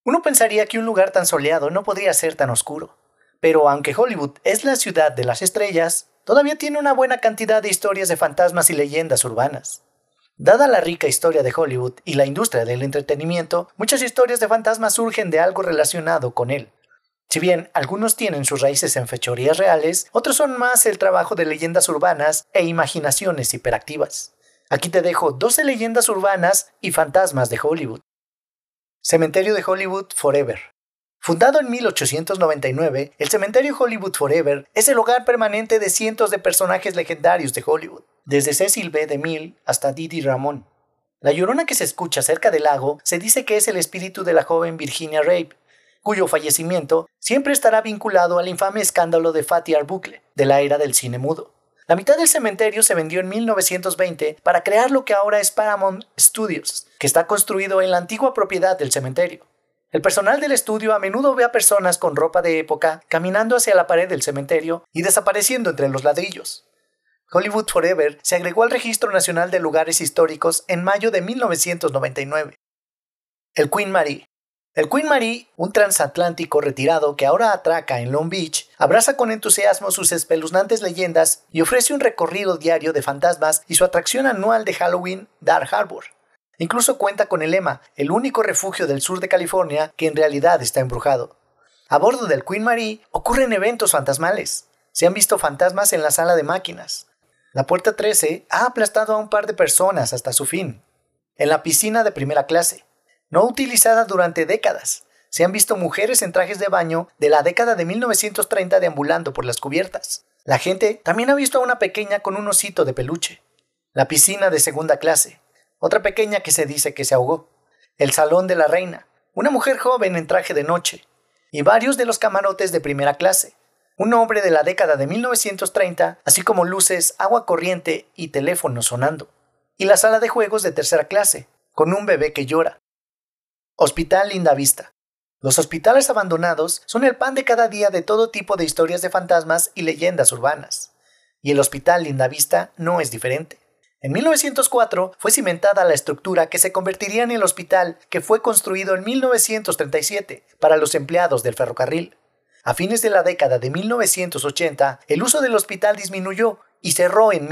Uno pensaría que un lugar tan soleado no podría ser tan oscuro. Pero aunque Hollywood es la ciudad de las estrellas, todavía tiene una buena cantidad de historias de fantasmas y leyendas urbanas. Dada la rica historia de Hollywood y la industria del entretenimiento, muchas historias de fantasmas surgen de algo relacionado con él. Si bien algunos tienen sus raíces en fechorías reales, otros son más el trabajo de leyendas urbanas e imaginaciones hiperactivas. Aquí te dejo 12 leyendas urbanas y fantasmas de Hollywood. Cementerio de Hollywood Forever. Fundado en 1899, el Cementerio Hollywood Forever es el hogar permanente de cientos de personajes legendarios de Hollywood, desde Cecil B. DeMille hasta Didi Ramón. La llorona que se escucha cerca del lago se dice que es el espíritu de la joven Virginia Rape, cuyo fallecimiento siempre estará vinculado al infame escándalo de Fatty Arbuckle, de la era del cine mudo. La mitad del cementerio se vendió en 1920 para crear lo que ahora es Paramount Studios, que está construido en la antigua propiedad del cementerio. El personal del estudio a menudo ve a personas con ropa de época caminando hacia la pared del cementerio y desapareciendo entre los ladrillos. Hollywood Forever se agregó al Registro Nacional de Lugares Históricos en mayo de 1999. El Queen Mary. El Queen Mary, un transatlántico retirado que ahora atraca en Long Beach, abraza con entusiasmo sus espeluznantes leyendas y ofrece un recorrido diario de fantasmas y su atracción anual de Halloween, Dark Harbor. Incluso cuenta con el lema, el único refugio del sur de California que en realidad está embrujado. A bordo del Queen Mary ocurren eventos fantasmales. Se han visto fantasmas en la sala de máquinas. La puerta 13 ha aplastado a un par de personas hasta su fin. En la piscina de primera clase, no utilizada durante décadas, se han visto mujeres en trajes de baño de la década de 1930 deambulando por las cubiertas. La gente también ha visto a una pequeña con un osito de peluche. La piscina de segunda clase. Otra pequeña que se dice que se ahogó. El salón de la reina, una mujer joven en traje de noche, y varios de los camarotes de primera clase, un hombre de la década de 1930, así como luces, agua corriente y teléfono sonando, y la sala de juegos de tercera clase, con un bebé que llora. Hospital Lindavista. Los hospitales abandonados son el pan de cada día de todo tipo de historias de fantasmas y leyendas urbanas, y el Hospital Lindavista no es diferente. En 1904 fue cimentada la estructura que se convertiría en el hospital que fue construido en 1937 para los empleados del ferrocarril. A fines de la década de 1980, el uso del hospital disminuyó y cerró en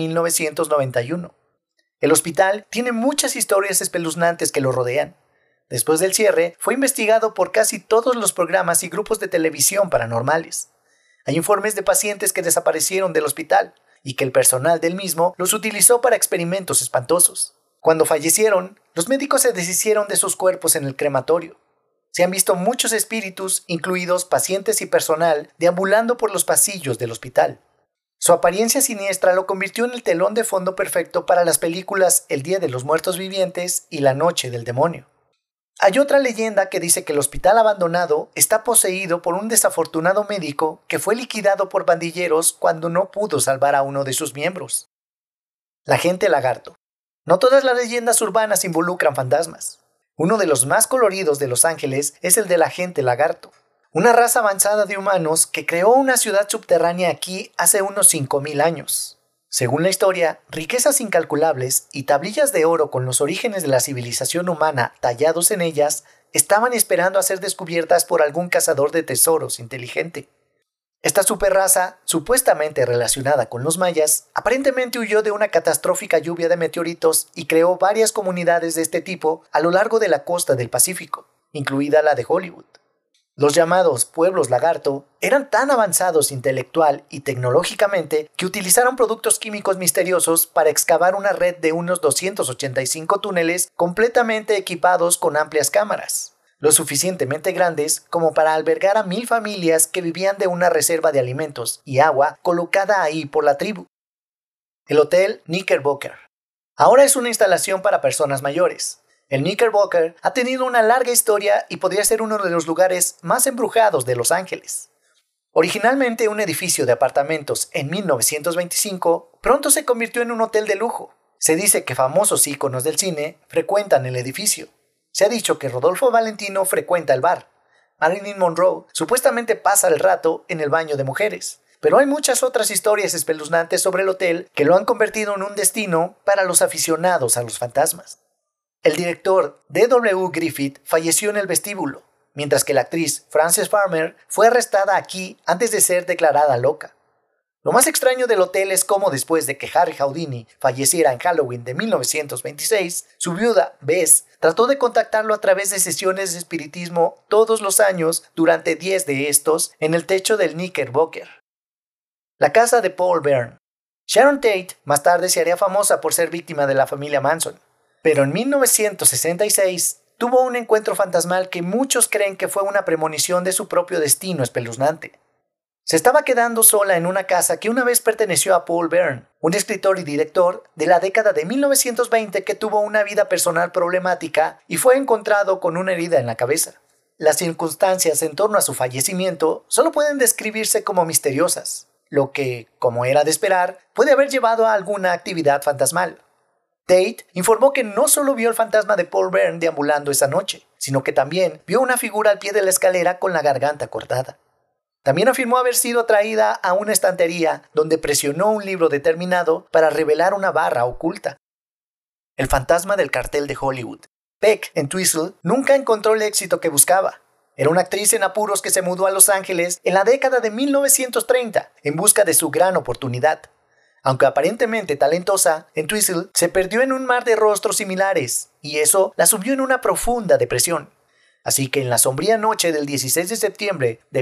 1991. El hospital tiene muchas historias espeluznantes que lo rodean. Después del cierre, fue investigado por casi todos los programas y grupos de televisión paranormales. Hay informes de pacientes que desaparecieron del hospital y que el personal del mismo los utilizó para experimentos espantosos. Cuando fallecieron, los médicos se deshicieron de sus cuerpos en el crematorio. Se han visto muchos espíritus, incluidos pacientes y personal, deambulando por los pasillos del hospital. Su apariencia siniestra lo convirtió en el telón de fondo perfecto para las películas El Día de los Muertos Vivientes y La Noche del Demonio. Hay otra leyenda que dice que el hospital abandonado está poseído por un desafortunado médico que fue liquidado por pandilleros cuando no pudo salvar a uno de sus miembros. La Agente Lagarto. No todas las leyendas urbanas involucran fantasmas. Uno de los más coloridos de Los Ángeles es el de la Agente Lagarto, una raza avanzada de humanos que creó una ciudad subterránea aquí hace unos 5,000 años. Según la historia, riquezas incalculables y tablillas de oro con los orígenes de la civilización humana tallados en ellas estaban esperando a ser descubiertas por algún cazador de tesoros inteligente. Esta superraza, supuestamente relacionada con los mayas, aparentemente huyó de una catastrófica lluvia de meteoritos y creó varias comunidades de este tipo a lo largo de la costa del Pacífico, incluida la de Hollywood. Los llamados pueblos lagarto eran tan avanzados intelectual y tecnológicamente que utilizaron productos químicos misteriosos para excavar una red de unos 285 túneles completamente equipados con amplias cámaras, lo suficientemente grandes como para albergar a 1,000 familias que vivían de una reserva de alimentos y agua colocada ahí por la tribu. El Hotel Knickerbocker. Ahora es una instalación para personas mayores. El Knickerbocker ha tenido una larga historia y podría ser uno de los lugares más embrujados de Los Ángeles. Originalmente un edificio de apartamentos en 1925, pronto se convirtió en un hotel de lujo. Se dice que famosos íconos del cine frecuentan el edificio. Se ha dicho que Rodolfo Valentino frecuenta el bar. Marilyn Monroe supuestamente pasa el rato en el baño de mujeres. Pero hay muchas otras historias espeluznantes sobre el hotel que lo han convertido en un destino para los aficionados a los fantasmas. El director D.W. Griffith falleció en el vestíbulo. mientras que la actriz Frances Farmer fue arrestada aquí antes de ser declarada loca. Lo más extraño del hotel es cómo después de que Harry Houdini falleciera en Halloween de 1926, su viuda, Bess, trató de contactarlo a través de sesiones de espiritismo todos los años durante 10 de estos en el techo del Knickerbocker. La casa de Paul Bern. Sharon Tate más tarde se haría famosa por ser víctima de la familia Manson, pero en 1966 tuvo un encuentro fantasmal que muchos creen que fue una premonición de su propio destino espeluznante. Se estaba quedando sola en una casa que una vez perteneció a Paul Bern, un escritor y director de la década de 1920 que tuvo una vida personal problemática y fue encontrado con una herida en la cabeza. Las circunstancias en torno a su fallecimiento solo pueden describirse como misteriosas, lo que, como era de esperar, puede haber llevado a alguna actividad fantasmal. Tate informó que no solo vio el fantasma de Paul Bern deambulando esa noche, sino que también vio una figura al pie de la escalera con la garganta cortada. También afirmó haber sido atraída a una estantería donde presionó un libro determinado para revelar una barra oculta. El fantasma del cartel de Hollywood. Peck, en Twistle, nunca encontró el éxito que buscaba. Era una actriz en apuros que se mudó a Los Ángeles en la década de 1930 en busca de su gran oportunidad. Aunque aparentemente talentosa, en Twistle se perdió en un mar de rostros similares y eso la subió en una profunda depresión. Así que en la sombría noche del 16 de septiembre de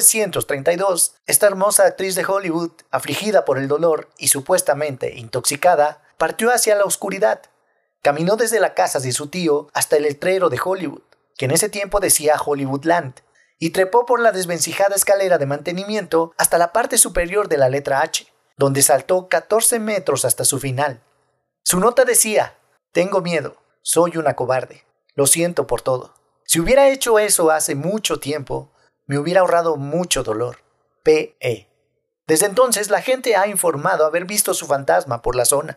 1932, esta hermosa actriz de Hollywood, afligida por el dolor y supuestamente intoxicada, partió hacia la oscuridad. Caminó desde la casa de su tío hasta el letrero de Hollywood, que en ese tiempo decía Hollywoodland, y trepó por la desvencijada escalera de mantenimiento hasta la parte superior de la letra H, donde saltó 14 metros hasta su final. Su nota decía: «Tengo miedo, soy una cobarde, lo siento por todo. Si hubiera hecho eso hace mucho tiempo, me hubiera ahorrado mucho dolor. P.E.». Desde entonces la gente ha informado haber visto su fantasma por la zona.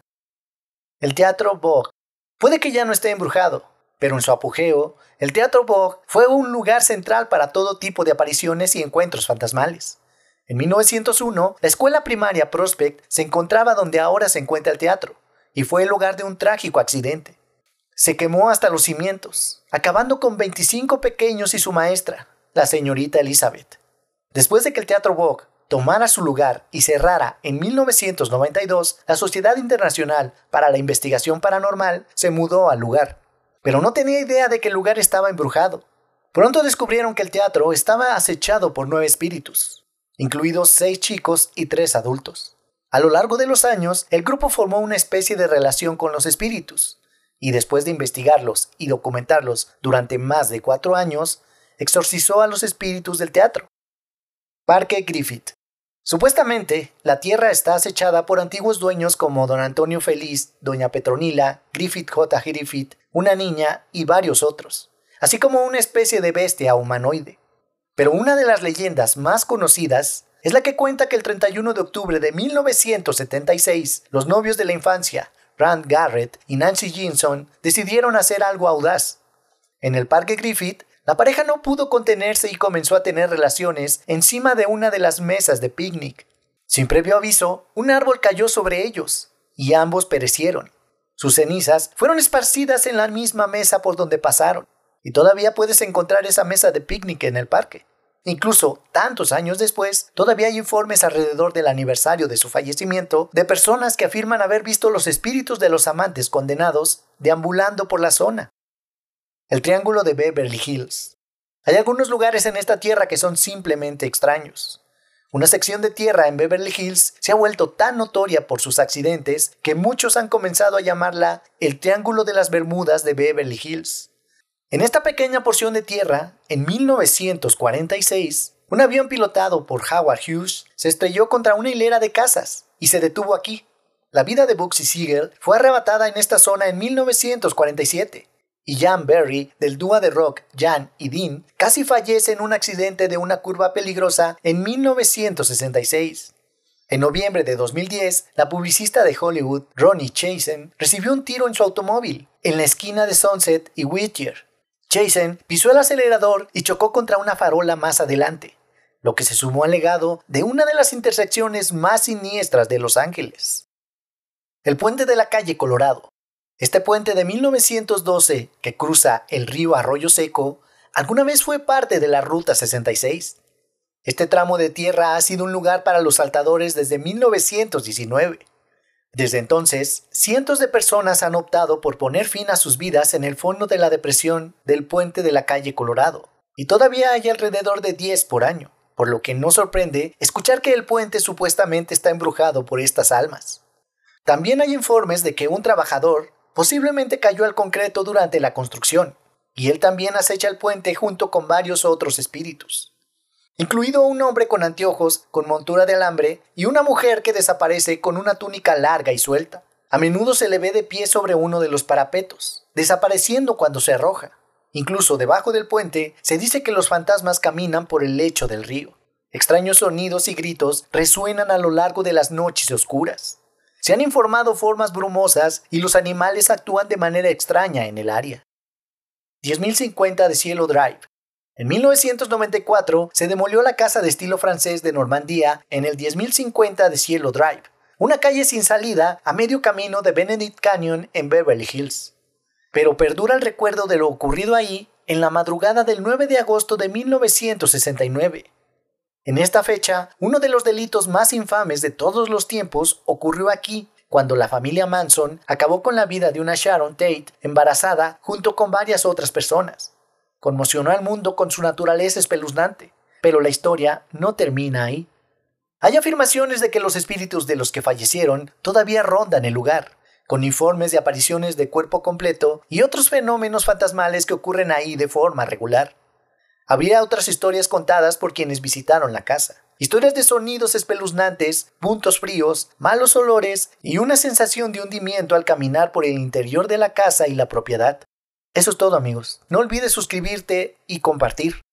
El Teatro Vogue. Puede que ya no esté embrujado, pero en su apogeo, el Teatro Vogue fue un lugar central para todo tipo de apariciones y encuentros fantasmales. En 1901, la escuela primaria Prospect se encontraba donde ahora se encuentra el teatro, y fue el lugar de un trágico accidente. Se quemó hasta los cimientos, acabando con 25 pequeños y su maestra, la señorita Elizabeth. Después de que el Teatro Vogue tomara su lugar y cerrara en 1992, la Sociedad Internacional para la Investigación Paranormal se mudó al lugar. Pero no tenía idea de que el lugar estaba embrujado. Pronto descubrieron que el teatro estaba acechado por 9 espíritus, incluidos 6 chicos y 3 adultos. A lo largo de los años, el grupo formó una especie de relación con los espíritus, y después de investigarlos y documentarlos durante más de 4 años, exorcizó a los espíritus del teatro. Parque Griffith. Supuestamente, la tierra está acechada por antiguos dueños como don Antonio Feliz, doña Petronila, Griffith J. Griffith, una niña y varios otros, así como una especie de bestia humanoide. Pero una de las leyendas más conocidas es la que cuenta que el 31 de octubre de 1976, los novios de la infancia, Rand Garrett y Nancy Jinson, decidieron hacer algo audaz. En el Parque Griffith, la pareja no pudo contenerse y comenzó a tener relaciones encima de una de las mesas de picnic. Sin previo aviso, un árbol cayó sobre ellos, y ambos perecieron. Sus cenizas fueron esparcidas en la misma mesa por donde pasaron, y todavía puedes encontrar esa mesa de picnic en el parque. Incluso, tantos años después, todavía hay informes alrededor del aniversario de su fallecimiento de personas que afirman haber visto los espíritus de los amantes condenados deambulando por la zona. El Triángulo de Beverly Hills. Hay algunos lugares en esta tierra que son simplemente extraños. Una sección de tierra en Beverly Hills se ha vuelto tan notoria por sus accidentes que muchos han comenzado a llamarla el Triángulo de las Bermudas de Beverly Hills. En esta pequeña porción de tierra, en 1946, un avión pilotado por Howard Hughes se estrelló contra una hilera de casas y se detuvo aquí. La vida de Bugsy Siegel fue arrebatada en esta zona en 1947 y Jan Berry, del dúo de rock Jan y Dean, casi fallece en un accidente de una curva peligrosa en 1966. En noviembre de 2010, la publicista de Hollywood, Ronnie Chasen, recibió un tiro en su automóvil en la esquina de Sunset y Whittier. Chasen pisó el acelerador y chocó contra una farola más adelante, lo que se sumó al legado de una de las intersecciones más siniestras de Los Ángeles. El puente de la calle Colorado. Este puente de 1912, que cruza el río Arroyo Seco, alguna vez fue parte de la Ruta 66. Este tramo de tierra ha sido un lugar para los saltadores desde 1919. Desde entonces, cientos de personas han optado por poner fin a sus vidas en el fondo de la depresión del puente de la calle Colorado, y todavía hay alrededor de 10 por año, por lo que no sorprende escuchar que el puente supuestamente está embrujado por estas almas. También hay informes de que un trabajador posiblemente cayó al concreto durante la construcción, y él también acecha el puente junto con varios otros espíritus, incluido un hombre con anteojos, con montura de alambre, y una mujer que desaparece con una túnica larga y suelta. A menudo se le ve de pie sobre uno de los parapetos, desapareciendo cuando se arroja. Incluso debajo del puente se dice que los fantasmas caminan por el lecho del río. Extraños sonidos y gritos resuenan a lo largo de las noches oscuras. Se han informado formas brumosas y los animales actúan de manera extraña en el área. 10.050 de Cielo Drive. En 1994 se demolió la casa de estilo francés de Normandía en el 10.050 de Cielo Drive, una calle sin salida a medio camino de Benedict Canyon en Beverly Hills. Pero perdura el recuerdo de lo ocurrido ahí en la madrugada del 9 de agosto de 1969. En esta fecha, uno de los delitos más infames de todos los tiempos ocurrió aquí, cuando la familia Manson acabó con la vida de una Sharon Tate embarazada junto con varias otras personas. Conmocionó al mundo con su naturaleza espeluznante, pero la historia no termina ahí. Hay afirmaciones de que los espíritus de los que fallecieron todavía rondan el lugar, con informes de apariciones de cuerpo completo y otros fenómenos fantasmales que ocurren ahí de forma regular. Habría otras historias contadas por quienes visitaron la casa. Historias de sonidos espeluznantes, puntos fríos, malos olores y una sensación de hundimiento al caminar por el interior de la casa y la propiedad. Eso es todo, amigos. No olvides suscribirte y compartir.